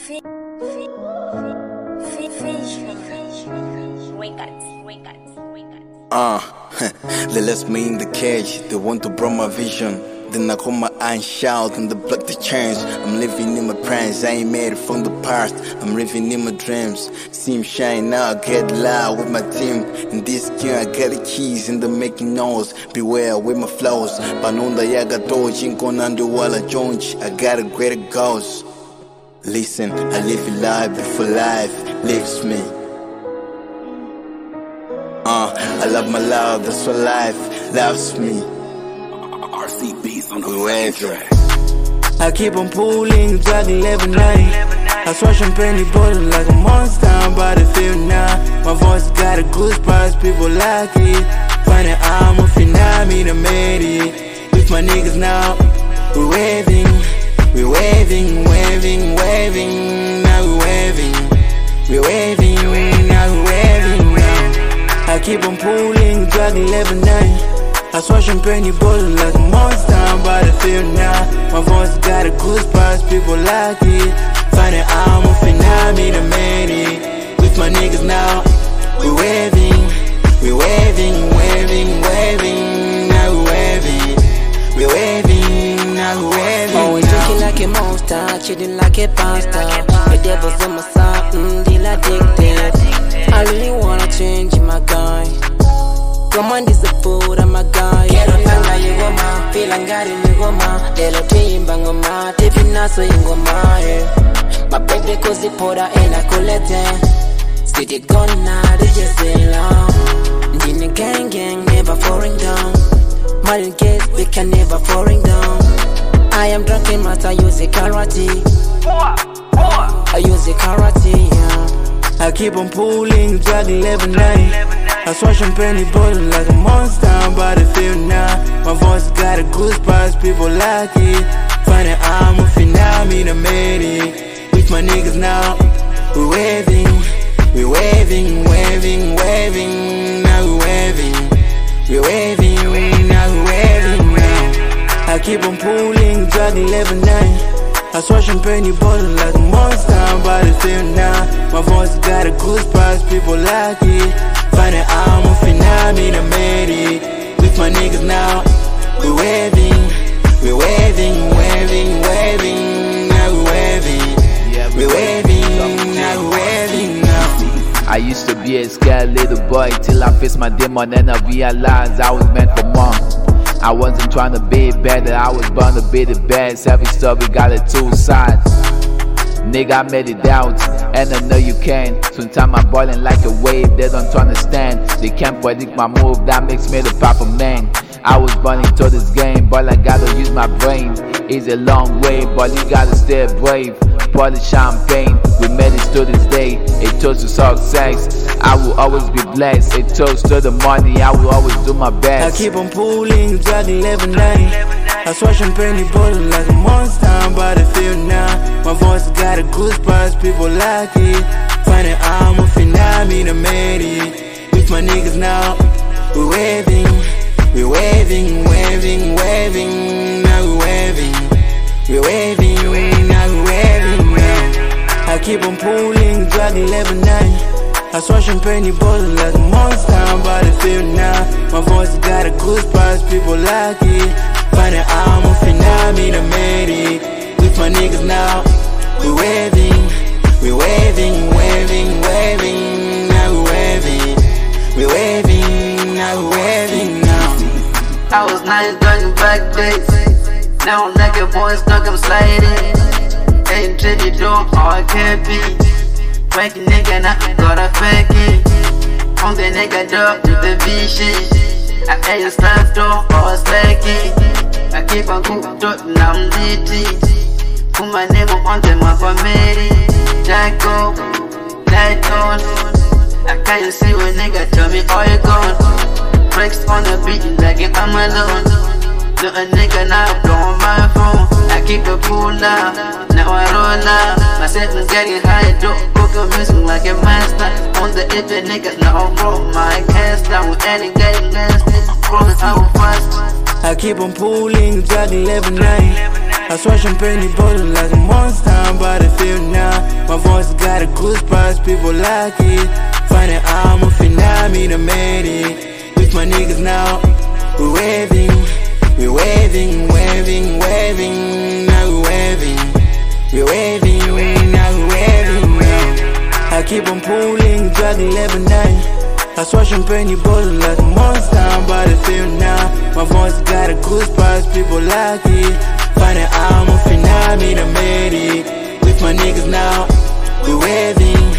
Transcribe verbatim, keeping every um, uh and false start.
Uh, they left me in the cage, they want to block my vision. Then I call my eye and shout and they block the change. I'm living in my plans, I ain't made it from the past. I'm living in my dreams, see him shine now, I get loud with my team. In this game I got the keys and the making noise. Beware with my flows, Panunda yaga dojin konando wala jonch. I got a greater goals. Listen, I live a life before life lives me. Uh, I love my love, that's what life loves me. R C B's on the track. I keep on pulling, dragging every night. I swash champagne bottle like a monster, I'm about to feel now. My voice got a goosebumps, people like it. Finding I'm a finale, I made it. With my niggas now, we're waving, we're waving, waving, waving. Now we're waving, we're waving, now we're waving now. I keep on pulling, dragging every night. I swash champagne bottle like a monster, I'm about to feel now. My voice got a goosebumps, people like it. Finding I'm a finale, I made it. With my niggas now, we're waving, we're waving, waving, waving. Now we're waving, we're waving, now we're waving. Always drinking like a monster, chilling like a pasta. The devil's on my side, mm, deal addicted. I really wanna change my guy. Come on, this is food, I'm a guy. Quiero tanga yegoma, filangari yegoma. Lelo timba ngoma, tipi naso ingoma. My baby kozi poda ena kulete. City gonna, D J say long. Dini gang gang, never falling down. Martin case, we can never falling down. I am drunk in master, I use a karate. I use a karate, yeah. I keep on pulling, dragging every night. I swash champagne bottle like a monster, I'm about to feel now. My voice got a goosebumps, people like it. Finding I'm a finale, I made it. With my niggas now, we're waving, we're waving, waving, waving. Now we're waving, we're waving, now we're waving now. I keep on pulling, dragging every night. I swash champagne bottle like a monster, I'm about to feel now. My voice got a goosebumps, people like it. Finding I'm a finale, I made it. With my niggas now, we're waving, we're waving, waving, waving. Now we're waving, we're waving, now we're waving now. I used to be a scared little boy till I faced my demon and I realized I was meant for more. I wasn't trying to be better, I was born to be the best. Every story got a two sides. Nigga, I made it out, and I know you can. Sometimes I'm ballin' like a wave, they don't understand. They can't predict my move, that makes me the proper man. I was born into this game, but I gotta use my brain. It's a long way, but you gotta stay brave. Pour the champagne, we made it to this day. A toast to success, I will always be blessed. A toast to the money, I will always do my best. I keep on pulling, dragging every night. I swash champagne bottle like a monster, I'm about to feel now. My voice got a goosebumps, people like it. Finding I'm a finale, I made it. With my niggas now, we're waving, we're waving, waving, waving. Now we're waving, we're waving, now we're waving now. I keep on pulling, dragging every night. I swash champagne bottle like a monster, I'm about to feel now. My voice got a goosebumps, people like it. Finding I'm a finale, I made it. With my niggas now, we're waving, we're waving, waving, waving. Now we're waving, we're waving, now we're waving now. I was nice during back days. Now I'm like a boy stuck, I'm sliding. Ain't treated to all I can't be. Break a nigga, now I gotta fake it. On the nigga drop to the V-shit. I ain't a slap door or a slacky. I keep on cooked up, now I'm D T. Put my name on them, my family. Jacko, light on. I can't see when nigga tell me all you gone. Breaks on the beat like I'm alone. Little nigga now blowing my phone. I keep the pool now, now I roll now. My settings getting high, dope, cooking music like a master. On the edge of niggas now I'm broke. My cast down with any getting nasty. Growing out fast. I keep on pulling, dragging every night. I swear champagne bottles like a monster, I'm by the field now. My voice got a goosebumps, people like it. Funny, I'm a phenom, I made it. With my niggas now, we waving, we waving, waving, waving. Now we waving, we waving, now we waving now. I keep on pulling, drug eleven nine. I swear champagne bottles like a monster, I'm by the field now. My voice got a goosebumps, people like it. Funny, I'm a phenom, I made it. With my niggas now, we waving.